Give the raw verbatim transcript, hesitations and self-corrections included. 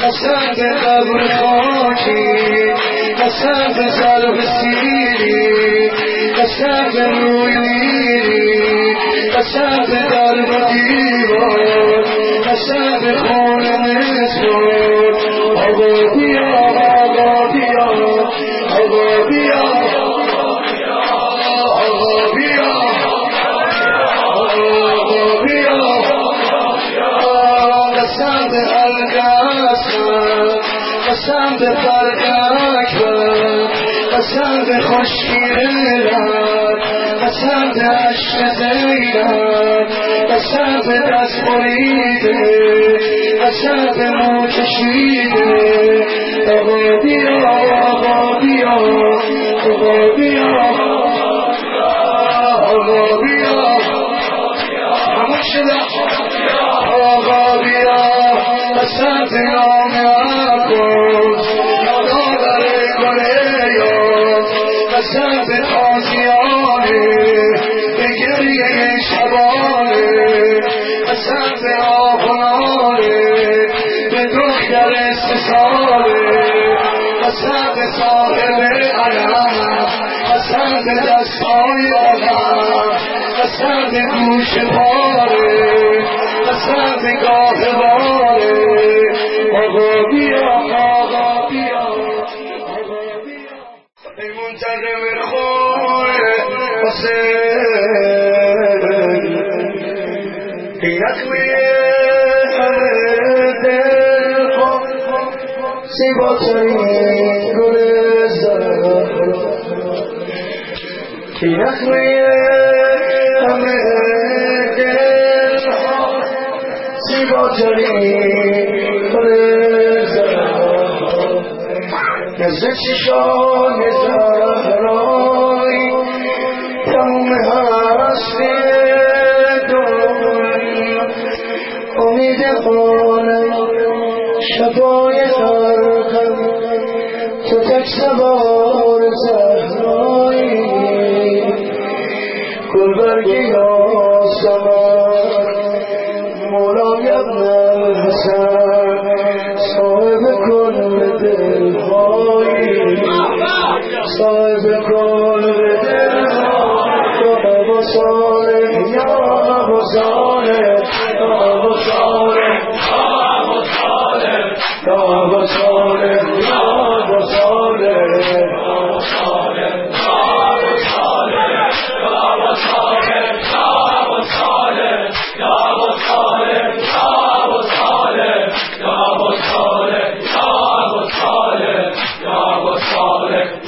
قسم به قبر خاکی، قسم به ظرف سیری، قسم به روی میری، قسم به درب و دیوار، قسم به خانه مسکن. آقا بیا آقا بیا آقا بیا آقا بیا آقا بیا. قسم به القسم، قسم به فرق اکبر، قسم به خشکی لب، قسم به عشق زینب، قسم به دست بریده، قسم به مو کشیده. آقا بیا آقا بیا آقا بیا آقا بیا همون شده. آقا بیا قسم به نام عباس، دادر گله یاد، قسم به تازیانه، به گریه شبانه، قسم به آهنانه، به دختر سه ساله، قسم به صاحب علم، قسم به دستای علم، قسم به گوش پاره، قسم به گاه باره. آقا بیا آقا بیا آقا بیا. ای منتظم خواه حسین، اینک میه دل خواه زیباترین گل زهرا، اینک میه همه دل خواه زیباترین گل زهرا. نزد چشان زهرایی تموم هستی دنیا، امید قانم شبای خرقم، تو تک سوار زهرایی، گلبرگ یاسمن مولای ابن الحسن، صاحب کل دلهایی، صاحب کل دلهایی. یا ابو صالح یا ابو صالح یا ابو صالح یا ابو صالح یا ابو صالح یا ابو صالح.